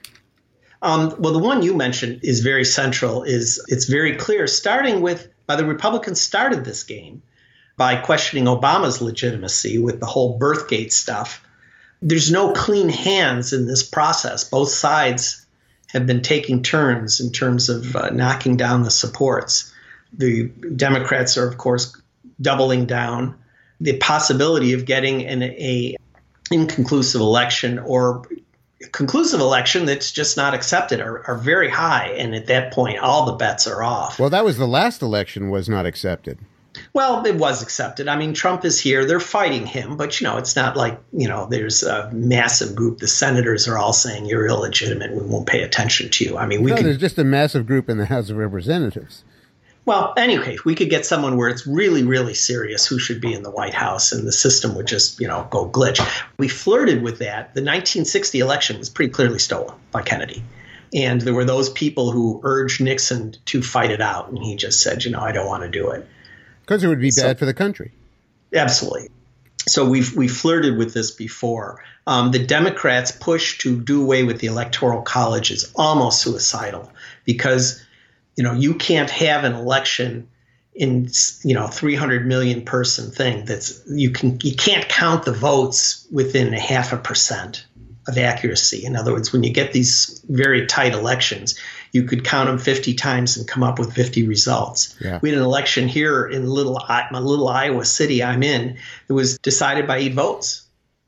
Um, well, the one you mentioned is very central. Is it's very clear, starting with, uh, the Republicans started this game by questioning Obama's legitimacy with the whole Birthgate stuff. There's no clean hands in this process. Both sides have been taking turns in terms of uh, knocking down the supports. The Democrats are, of course, doubling down. The possibility of getting an a inconclusive election or a conclusive election that's just not accepted are, are very high. And at that point, all the bets are off. Well, that was the last election was not accepted. Well, it was accepted. I mean, Trump is here. They're fighting him. But, you know, it's not like, you know, there's a massive group. The senators are all saying you're illegitimate. We won't pay attention to you. I mean, we no, could, there's just a massive group in the House of Representatives. Well, anyway, we could get someone where it's really, really serious who should be in the White House, and the system would just, you know, go glitch. We flirted with that. The nineteen sixty election was pretty clearly stolen by Kennedy. And there were those people who urged Nixon to fight it out. And he just said, you know, I don't want to do it. Because it would be so, bad for the country. Absolutely. So we've we flirted with this before. Um, the Democrats' push to do away with the Electoral College is almost suicidal because, you know, you can't have an election in, you know, three hundred million person thing that's you can you can't count the votes within a half a percent of accuracy. In other words, when you get these very tight elections, you could count them fifty times and come up with fifty results. Yeah. We had an election here in little my little Iowa city I'm in. It was decided by eight votes.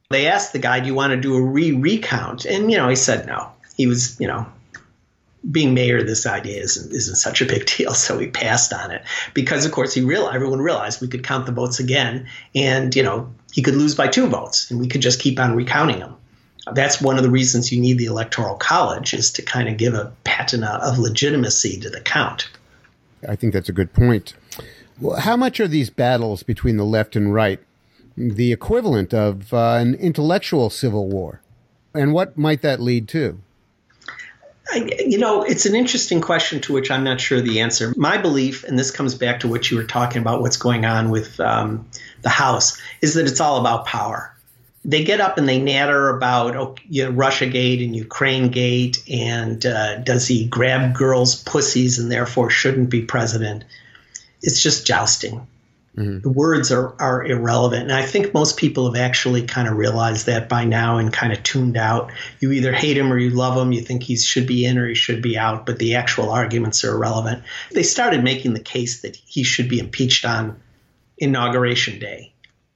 They asked the guy, do you want to do a re-recount? And, you know, he said no. He was, you know, being mayor, this idea isn't, isn't such a big deal, so he passed on it. Because, of course, he realized, everyone realized we could count the votes again, and, you know, he could lose by two votes, and we could just keep on recounting them. That's one of the reasons you need the Electoral College, is to kind of give a patina of legitimacy to the count. I think that's a good point. Well, how much are these battles between the left and right the equivalent of uh, an intellectual civil war? And what might that lead to? I, you know, it's an interesting question to which I'm not sure the answer. My belief, and this comes back to what you were talking about, what's going on with um, the House, is that it's all about power. They get up and they natter about oh, you know, Russiagate and Ukrainegate, and uh, does he grab girls' pussies and therefore shouldn't be president? It's just jousting. Mm-hmm. The words are, are irrelevant. And I think most people have actually kind of realized that by now and kind of tuned out. You either hate him or you love him. You think he should be in or he should be out, but the actual arguments are irrelevant. They started making the case that he should be impeached on Inauguration Day.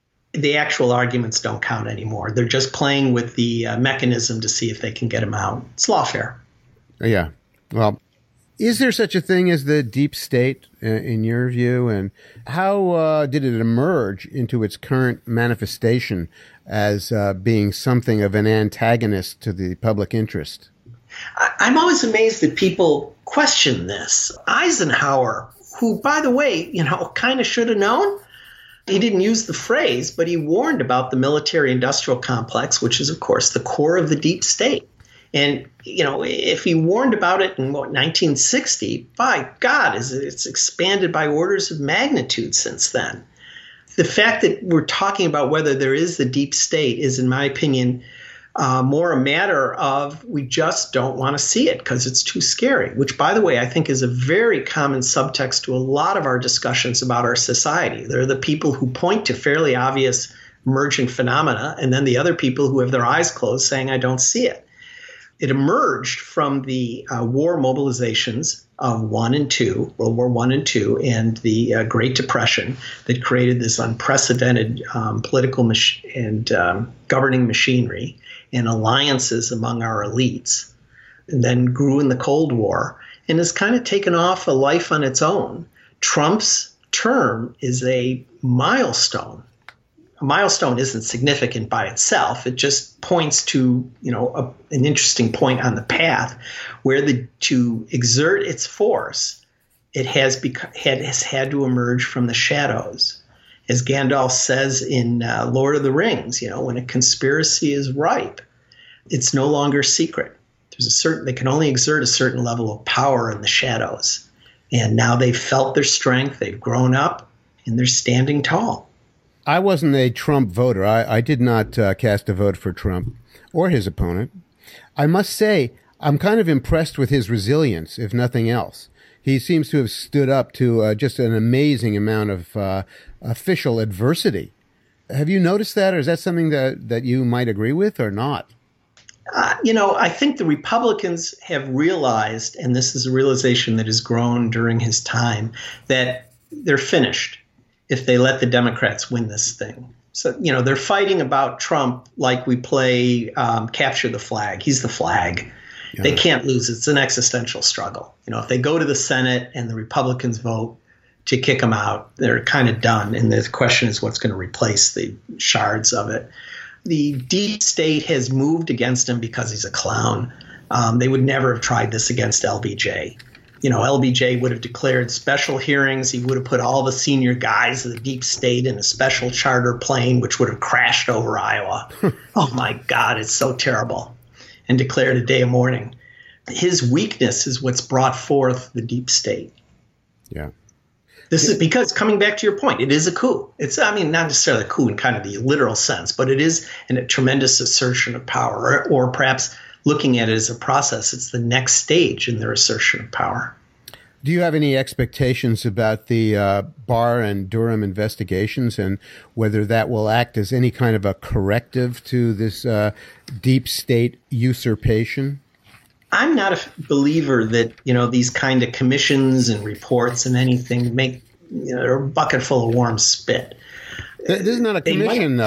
The actual arguments don't count anymore. They're just playing with the uh, mechanism to see if they can get him out. It's lawfare. Yeah. Well, is there such a thing as the deep state, uh, in your view? And how uh, did it emerge into its current manifestation as uh, being something of an antagonist to the public interest? I- I'm always amazed that people question this. Eisenhower, who, by the way, you know, kind of should have known. He didn't use the phrase, but he warned about the military-industrial complex, which is, of course, the core of the deep state. And, you know, if he warned about it in, what, nineteen sixty, by God, it's expanded by orders of magnitude since then. The fact that we're talking about whether there is the deep state is, in my opinion, uh, more a matter of we just don't want to see it because it's too scary, which, by the way, I think is a very common subtext to a lot of our discussions about our society. There are the people who point to fairly obvious emerging phenomena, and then the other people who have their eyes closed saying, I don't see it. It emerged from the uh, war mobilizations of one and two, World War One and two, and the uh, Great Depression that created this unprecedented um, political mach- and um, governing machinery and alliances among our elites, and then grew in the Cold War and has kind of taken off a life on its own. Trump's term is a milestone. A milestone isn't significant by itself. It just points to, you know, a, an interesting point on the path where the to exert its force, it has beca- had, has had to emerge from the shadows. As Gandalf says in uh, Lord of the Rings, you know, when a conspiracy is ripe, it's no longer secret. There's a certain they can only exert a certain level of power in the shadows. And now they've felt their strength, they've grown up, and they're standing tall. I wasn't a Trump voter. I, I did not uh, cast a vote for Trump or his opponent. I must say, I'm kind of impressed with his resilience, if nothing else. He seems to have stood up to uh, just an amazing amount of uh, official adversity. Have you noticed that, or is that something that, that you might agree with or not? Uh, you know, I think the Republicans have realized, and this is a realization that has grown during his time, that they're finished if they let the Democrats win this thing. So, you know, they're fighting about Trump like we play um, capture the flag. He's the flag. Yeah. They can't lose. It's an existential struggle. You know, if they go to the Senate and the Republicans vote to kick him out, they're kind of done. And the question is what's going to replace the shards of it. The deep state has moved against him because he's a clown. Um, they would never have tried this against L B J. You know, L B J would have declared special hearings. He would have put all the senior guys of the deep state in a special charter plane, which would have crashed over Iowa. Oh, my God, it's so terrible. And declared a day of mourning. His weakness is what's brought forth the deep state. Yeah. This is because, coming back to your point, it is a coup. It's, I mean, not necessarily a coup in kind of the literal sense, but it is an, a tremendous assertion of power, or, or perhaps looking at it as a process. It's the next stage in their assertion of power. Do you have any expectations about the uh, Barr and Durham investigations and whether that will act as any kind of a corrective to this uh, deep state usurpation? I'm not a believer that, you know, these kind of commissions and reports and anything make, you know, a bucket full of warm spit. This is not a commission, though.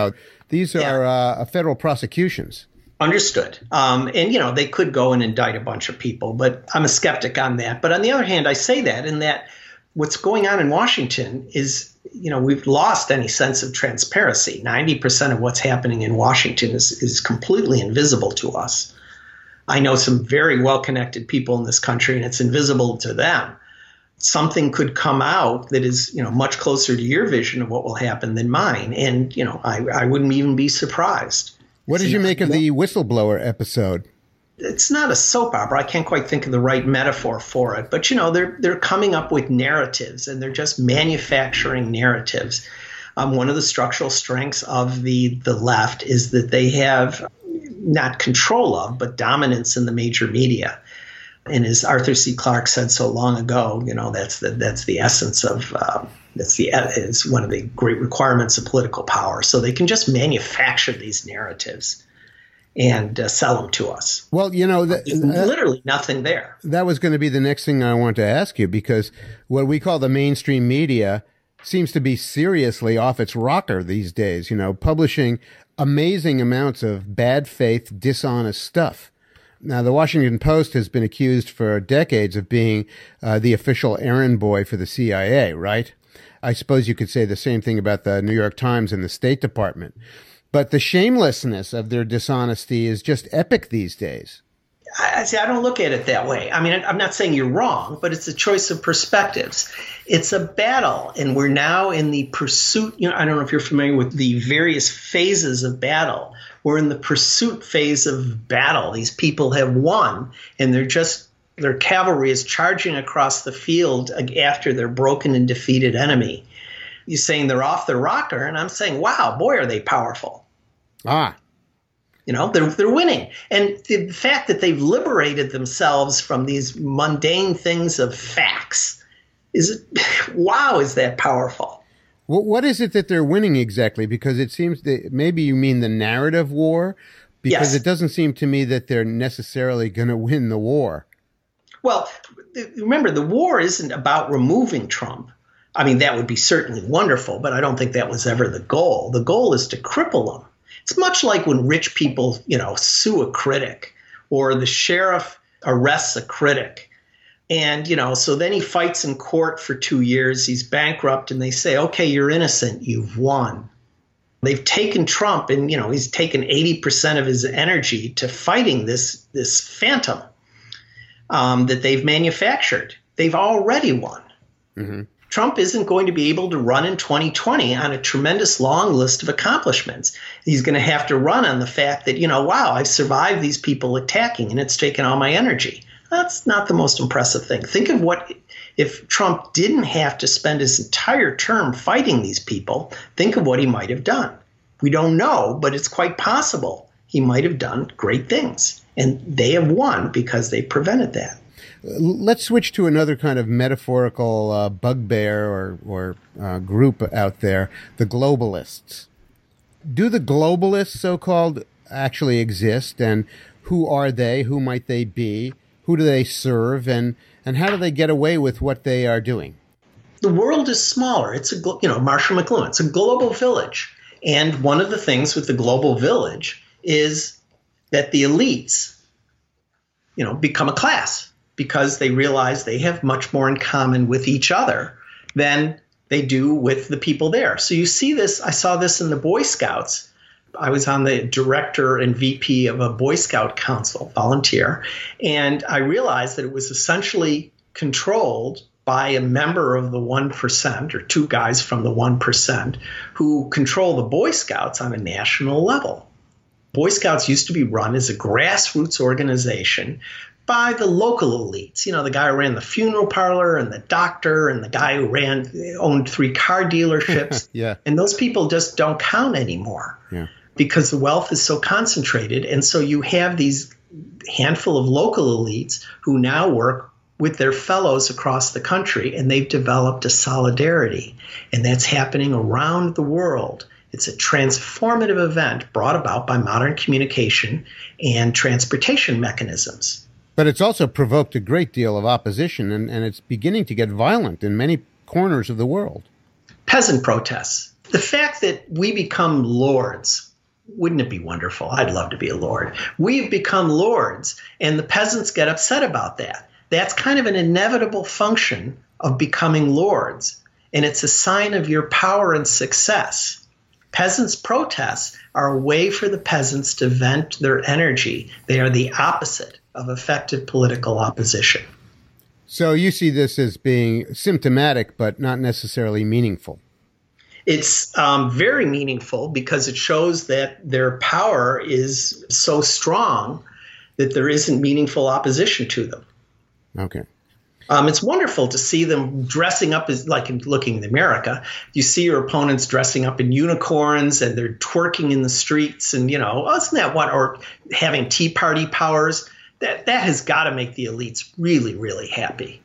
These are yeah. uh, federal prosecutions. Understood. Um, and, you know, they could go and indict a bunch of people, but I'm a skeptic on that. But on the other hand, I say that in that what's going on in Washington is, you know, we've lost any sense of transparency. ninety percent of what's happening in Washington is, is completely invisible to us. I know some very well-connected people in this country, and it's invisible to them. Something could come out that is, you know, much closer to your vision of what will happen than mine. And, you know, I, I wouldn't even be surprised. What did you make of the whistleblower episode? It's not a soap opera. I can't quite think of the right metaphor for it. But, you know, they're they're coming up with narratives, and they're just manufacturing narratives. Um, one of the structural strengths of the, the left is that they have not control of, but dominance in the major media. And as Arthur C. Clarke said so long ago, you know, that's the that's the essence of uh, that's the is one of the great requirements of political power. So they can just manufacture these narratives and uh, sell them to us. Well, you know, that, uh, literally nothing there. That was going to be the next thing I want to ask you, because what we call the mainstream media seems to be seriously off its rocker these days. You know, publishing amazing amounts of bad faith, dishonest stuff. Now, the Washington Post has been accused for decades of being uh, the official errand boy for the C I A, right? I suppose you could say the same thing about the New York Times and the State Department. But the shamelessness of their dishonesty is just epic these days. I see. I don't look at it that way. I mean, I'm not saying you're wrong, but it's a choice of perspectives. It's a battle, and we're now in the pursuit. You know, I don't know if you're familiar with the various phases of battle. We're in the pursuit phase of battle. These people have won, and they're just their cavalry is charging across the field after their broken and defeated enemy. You're saying they're off the rocker, and I'm saying, wow, boy, are they powerful. Ah. You know, they're they're winning. And the fact that they've liberated themselves from these mundane things of facts is, wow, is that powerful. Well, what is it that they're winning exactly? Because it seems that maybe you mean the narrative war, because yes. It doesn't seem to me that they're necessarily going to win the war. Well, remember, the war isn't about removing Trump. I mean, that would be certainly wonderful, but I don't think that was ever the goal. The goal is to cripple him. It's much like when rich people, you know, sue a critic, or the sheriff arrests a critic. And, you know, so then he fights in court for two years. He's bankrupt, and they say, OK, you're innocent. You've won. They've taken Trump, and, you know, he's taken eighty percent of his energy to fighting this this phantom um, that they've manufactured. They've already won. Mm-hmm. Trump isn't going to be able to run in twenty twenty on a tremendous long list of accomplishments. He's going to have to run on the fact that, you know, wow, I've survived these people attacking, and it's taken all my energy. That's not the most impressive thing. Think of what if Trump didn't have to spend his entire term fighting these people. Think of what he might have done. We don't know, but it's quite possible he might have done great things. And they have won because they prevented that. Let's switch to another kind of metaphorical uh, bugbear or, or uh, group out there, the globalists. Do the globalists, so-called, actually exist? And who are they? Who might they be? Who do they serve? And, and how do they get away with what they are doing? The world is smaller. It's a, you know, Marshall McLuhan, it's a global village. And one of the things with the global village is that the elites, you know, become a class, because they realize they have much more in common with each other than they do with the people there. So you see this, I saw this in the Boy Scouts. I was on the director and V P of a Boy Scout council, volunteer, and I realized that it was essentially controlled by a member of the one percent, or two guys from the one percent, who control the Boy Scouts on a national level. Boy Scouts used to be run as a grassroots organization by the local elites. You know, the guy who ran the funeral parlor, and the doctor, and the guy who ran owned three car dealerships. Yeah. And those people just don't count anymore. Yeah. Because the wealth is so concentrated. And so you have these handful of local elites who now work with their fellows across the country, and they've developed a solidarity. And that's happening around the world. It's a transformative event brought about by modern communication and transportation mechanisms. But it's also provoked a great deal of opposition, and, and it's beginning to get violent in many corners of the world. Peasant protests. The fact that we become lords Wouldn't it be wonderful? I'd love to be a lord. We've become lords, and the peasants get upset about that. That's kind of an inevitable function of becoming lords, and it's a sign of your power and success. Peasants' protests are a way for the peasants to vent their energy. They are the opposite of effective political opposition. So you see this as being symptomatic, but not necessarily meaningful. It's um, very meaningful because it shows that their power is so strong that there isn't meaningful opposition to them. Okay. Um, it's wonderful to see them dressing up as, like in looking in America, you see your opponents dressing up in unicorns and they're twerking in the streets and, you know, oh, isn't that what, or having Tea Party powers. That, that has got to make the elites really, really happy.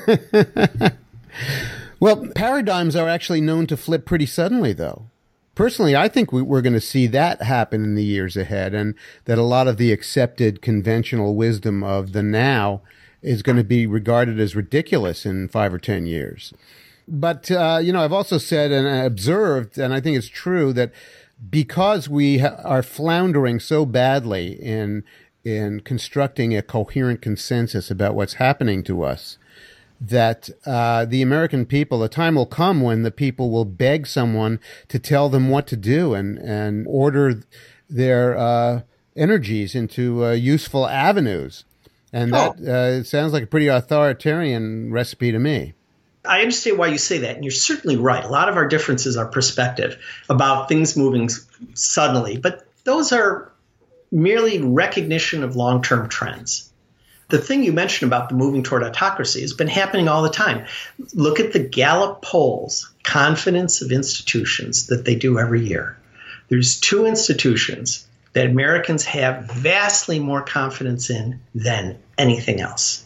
Well, paradigms are actually known to flip pretty suddenly, though. Personally, I think we, we're going to see that happen in the years ahead, and that a lot of the accepted conventional wisdom of the now is going to be regarded as ridiculous in five or ten years. But, uh, you know, I've also said and observed, and I think it's true, that because we ha- are floundering so badly in in constructing a coherent consensus about what's happening to us, that uh, the American people, the time will come when the people will beg someone to tell them what to do and, and order their uh, energies into uh, useful avenues. And that oh. uh, sounds like a pretty authoritarian recipe to me. I understand why you say that, and you're certainly right. A lot of our differences are perspective about things moving suddenly, but those are merely recognition of long-term trends. The thing you mentioned about the moving toward autocracy has been happening all the time. Look at the Gallup polls, confidence of institutions that they do every year. There's two institutions that Americans have vastly more confidence in than anything else.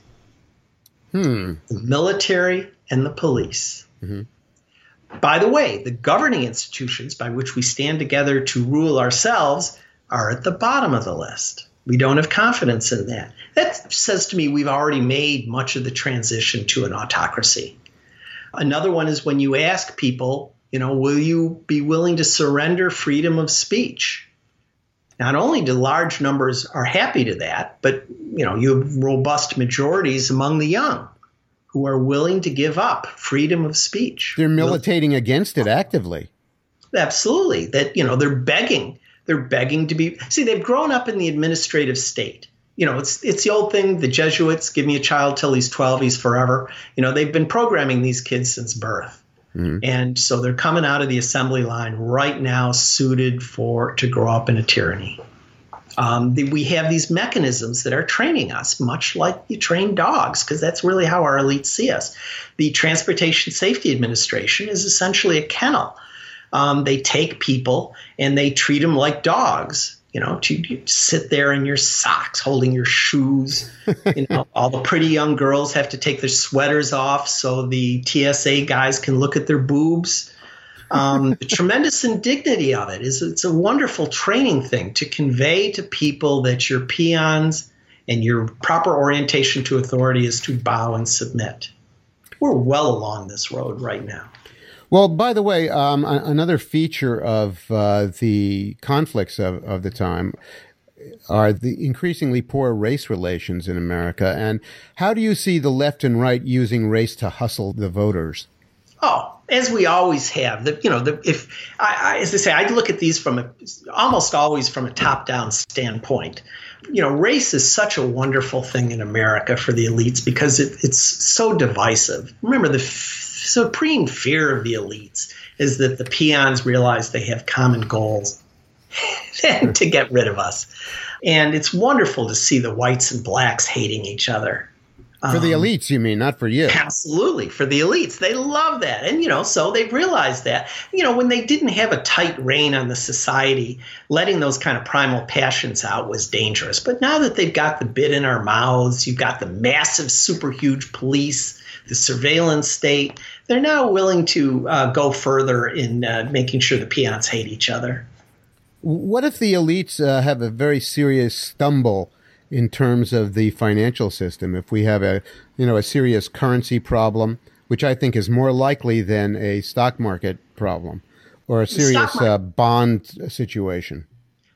Hmm. The military and the police. Mm-hmm. By the way, the governing institutions by which we stand together to rule ourselves are at the bottom of the list. We don't have confidence in that. That says to me we've already made much of the transition to an autocracy. Another one is when you ask people, you know, will you be willing to surrender freedom of speech? Not only do large numbers are happy to that, but, you know, you have robust majorities among the young who are willing to give up freedom of speech. They're militating against it actively. Absolutely. That, you know, they're begging. They're begging to be – see, they've grown up in the administrative state. You know, it's it's the old thing, the Jesuits, give me a child till he's twelve, he's forever. You know, they've been programming these kids since birth. Mm-hmm. And so they're coming out of the assembly line right now suited for to grow up in a tyranny. Um, the, we have these mechanisms that are training us, much like you train dogs, because that's really how our elites see us. The Transportation Safety Administration is essentially a kennel. Um, they take people and they treat them like dogs, you know, to, to sit there in your socks, holding your shoes. You know, all the pretty young girls have to take their sweaters off so the T S A guys can look at their boobs. Um, the tremendous indignity of it is it's a wonderful training thing to convey to people that you're peons and your proper orientation to authority is to bow and submit. We're well along this road right now. Well, by the way, um, another feature of uh, the conflicts of, of the time are the increasingly poor race relations in America. And how do you see the left and right using race to hustle the voters? Oh, as we always have. The, you know, the, if I, I, as I say, I look at these from a, almost always from a top-down standpoint. You know, race is such a wonderful thing in America for the elites because it, it's so divisive. Remember, the supreme fear of the elites is that the peons realize they have common goals and to get rid of us. And it's wonderful to see the whites and blacks hating each other. For the elites, you mean, not for you. Absolutely. For the elites. They love that. And, you know, so they've realized that, you know, when they didn't have a tight rein on the society, letting those kind of primal passions out was dangerous. But now that they've got the bit in our mouths, you've got the massive, super huge police, the surveillance state, they're now willing to uh, go further in uh, making sure the peons hate each other. What if the elites uh, have a very serious stumble in terms of the financial system? If we have a, you know, a serious currency problem, which I think is more likely than a stock market problem or a serious uh, bond situation.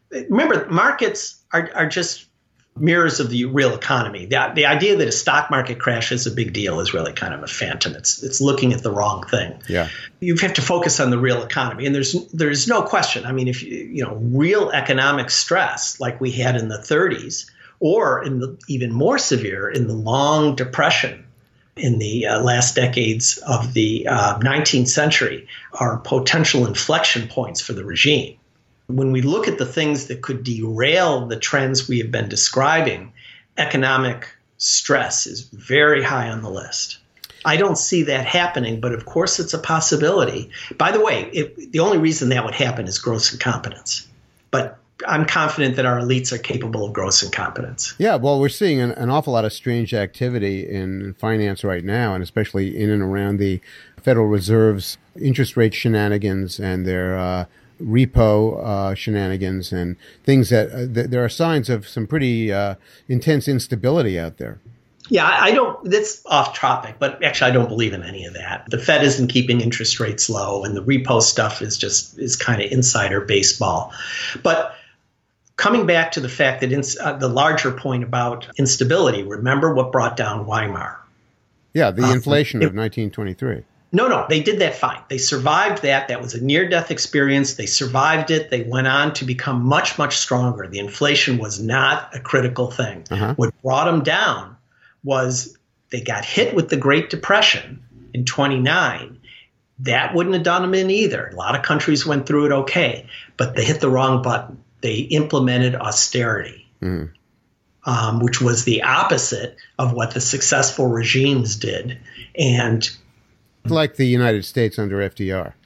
remember, markets are, are just mirrors of the real economy. The, the idea that a stock market crash is a big deal is really kind of a phantom. It's it's looking at the wrong thing. Yeah. You have to focus on the real economy. And there's there's no question. I mean, if you, you know, real economic stress like we had in the thirties, or in the even more severe in the long depression in the uh, last decades of the uh, nineteenth century, are potential inflection points for the regime. When we look at the things that could derail the trends we have been describing, economic stress is very high on the list. I don't see that happening, but of course it's a possibility. By the way, it, the only reason that would happen is gross incompetence. But I'm confident that our elites are capable of gross incompetence. Yeah, well, we're seeing an, an awful lot of strange activity in finance right now, and especially in and around the Federal Reserve's interest rate shenanigans and their uh, repo uh, shenanigans and things that uh, th- there are signs of some pretty uh, intense instability out there. Yeah, I don't, that's off topic, but actually I don't believe in any of that. The Fed isn't keeping interest rates low, and the repo stuff is just, is kind of insider baseball. But coming back to the fact that ins- uh, the larger point about instability, remember what brought down Weimar? Yeah, the uh, inflation it, of nineteen twenty-three. No, no, they did that fine. They survived that. That was a near-death experience. They survived it. They went on to become much, much stronger. The inflation was not a critical thing. Uh-huh. What brought them down was they got hit with the Great Depression in twenty-nine. That wouldn't have done them in either. A lot of countries went through it okay, but they hit the wrong button. They implemented austerity, mm. um, which was the opposite of what the successful regimes did. And like the United States under F D R.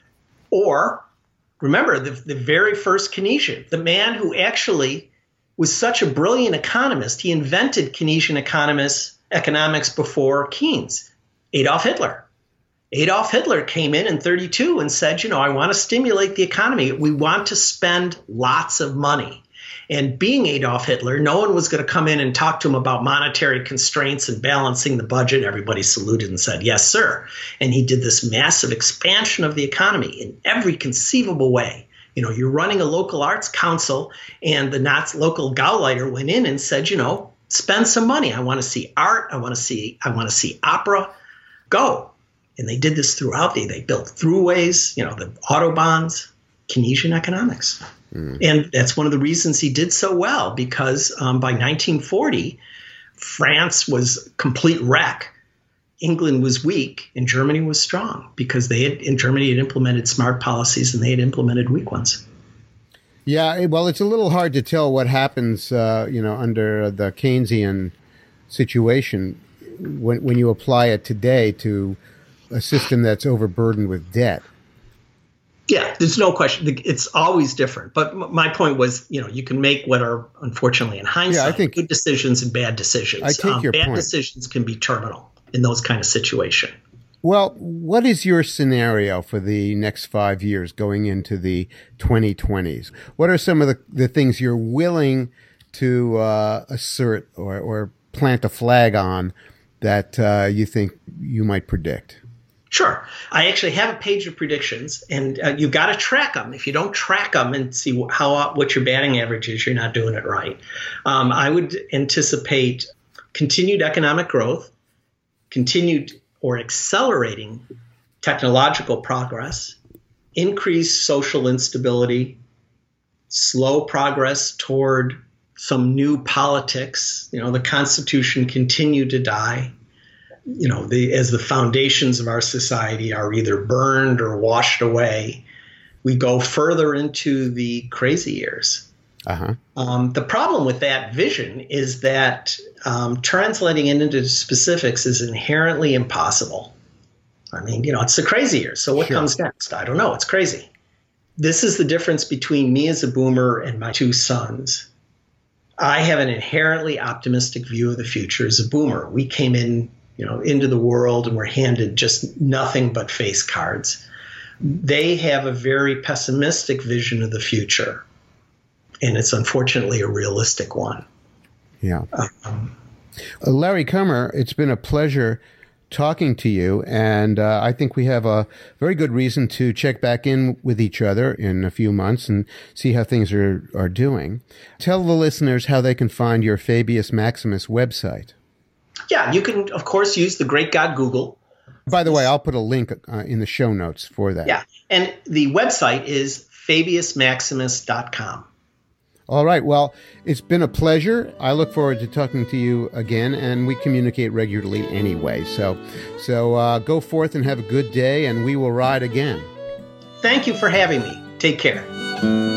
Or, remember, the, the very first Keynesian, the man who actually was such a brilliant economist, he invented Keynesian economists, economics before Keynes, Adolf Hitler. Adolf Hitler came in in thirty-two and said, you know, I want to stimulate the economy. We want to spend lots of money. And being Adolf Hitler, no one was going to come in and talk to him about monetary constraints and balancing the budget. Everybody saluted and said, yes, sir. And he did this massive expansion of the economy in every conceivable way. You know, you're running a local arts council, and the Nazi local Gauleiter went in and said, you know, spend some money. I want to see art. I want to see, I want to see opera. Go. And they did this throughout. The, they built throughways, you know, the Autobahns, Keynesian economics. Mm. And that's one of the reasons he did so well, because um, by nineteen forty, France was a complete wreck. England was weak and Germany was strong because they had, in Germany had implemented smart policies and they had implemented weak ones. Yeah, well, it's a little hard to tell what happens, uh, you know, under the Keynesian situation when when you apply it today to a system that's overburdened with debt. Yeah, there's no question. It's always different. But my point was, you know, you can make what are, unfortunately, in hindsight, yeah, I think, good decisions and bad decisions. I take um, your bad point. decisions can be terminal in those kind of situations. Well, what is your scenario for the next five years going into the twenty twenties? What are some of the, the things you're willing to uh, assert or, or plant a flag on that uh, you think you might predict? Sure. I actually have a page of predictions, and uh, you've got to track them. If you don't track them and see how what your batting average is, you're not doing it right. Um, I would anticipate continued economic growth, continued or accelerating technological progress, increased social instability, slow progress toward some new politics. You know, the Constitution continued to die. You know, the, as the foundations of our society are either burned or washed away, we go further into the crazy years. Uh-huh. Um, the problem with that vision is that um, translating it into specifics is inherently impossible. I mean, you know, it's the crazy years. So what sure. comes next? I don't know. It's crazy. This is the difference between me as a boomer and my two sons. I have an inherently optimistic view of the future as a boomer. We came in you know, into the world and we're handed just nothing but face cards. They have a very pessimistic vision of the future, and it's unfortunately a realistic one. Yeah. Um, uh, Larry Kummer, it's been a pleasure talking to you, and uh, I think we have a very good reason to check back in with each other in a few months and see how things are, are doing. Tell the listeners how they can find your Fabius Maximus website. Yeah, you can, of course, use the Great God Google. By the way, I'll put a link uh, in the show notes for that. Yeah, and the website is fabius maximus dot com. All right. Well, it's been a pleasure. I look forward to talking to you again, and we communicate regularly anyway. So, so uh, go forth and have a good day, and we will ride again. Thank you for having me. Take care.